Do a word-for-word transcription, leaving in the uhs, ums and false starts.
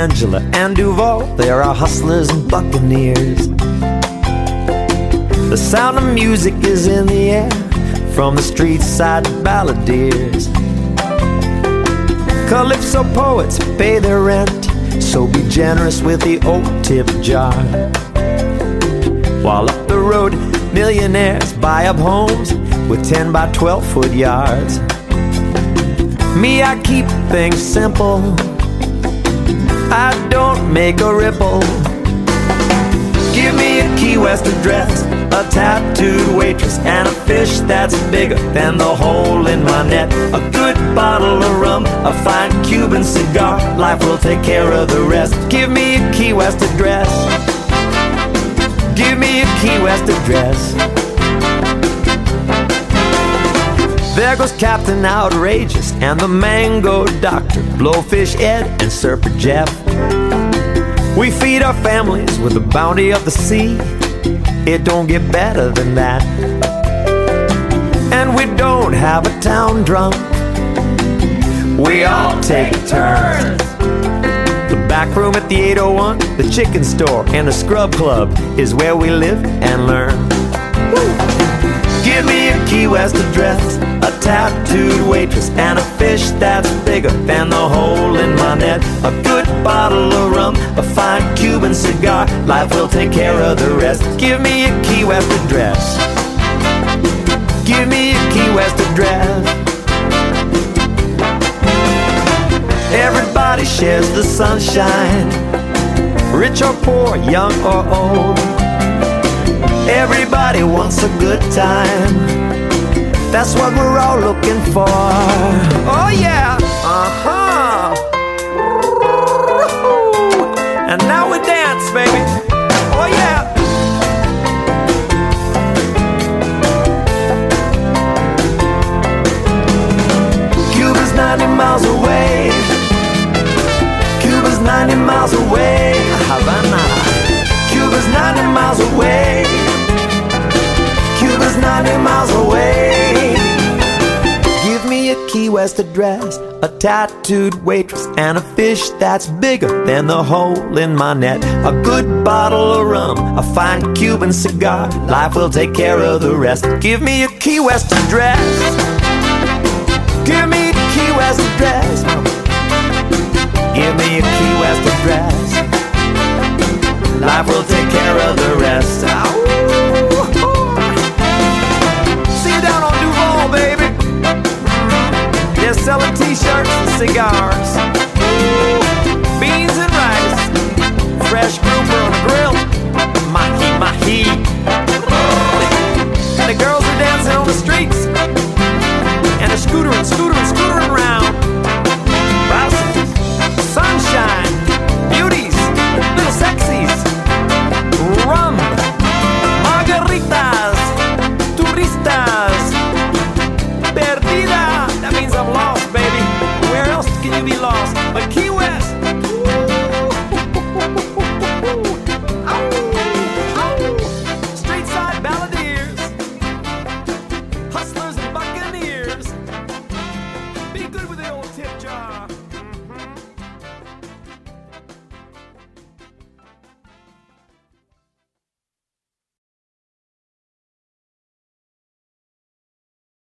Angela and Duval, there are hustlers and buccaneers. The sound of music is in the air from the street side balladeers. Calypso poets pay their rent, so be generous with the old tip jar. While up the road, millionaires buy up homes with ten by twelve foot yards. Me, I keep things simple, I don't make a ripple. Give me a Key West address, a tattooed waitress, and a fish that's bigger than the hole in my net. A good bottle of rum, a fine Cuban cigar, life will take care of the rest. Give me a Key West address, give me a Key West address. There goes Captain Outrageous and the Mango Doctor, Blowfish Ed and Surfer Jeff. We feed our families with the bounty of the sea, it don't get better than that. And we don't have a town drunk, we all take turns. The back room at the eight oh one, the chicken store, and the scrub club is where we live and learn. Woo! Give me a Key West address, a tattooed waitress, and a fish that's bigger than the hole in my net. A good bottle of rum, a fine Cuban cigar, life will take care of the rest. Give me a Key West address, give me a Key West address. Everybody shares the sunshine, rich or poor, young or old. Everybody wants a good time, that's what we're all looking for. Oh yeah, uh-huh. And now we dance, baby. Oh yeah. Cuba's ninety miles away, Cuba's ninety miles away, Havana. Cuba's ninety miles away, Cuba's ninety miles away. Give me a Key West address, a tattooed waitress, and a fish that's bigger than the hole in my net. A good bottle of rum, a fine Cuban cigar, life will take care of the rest. Give me a Key West address, give me a Key West address, give me a Key West address, life will take care of the rest. Ow.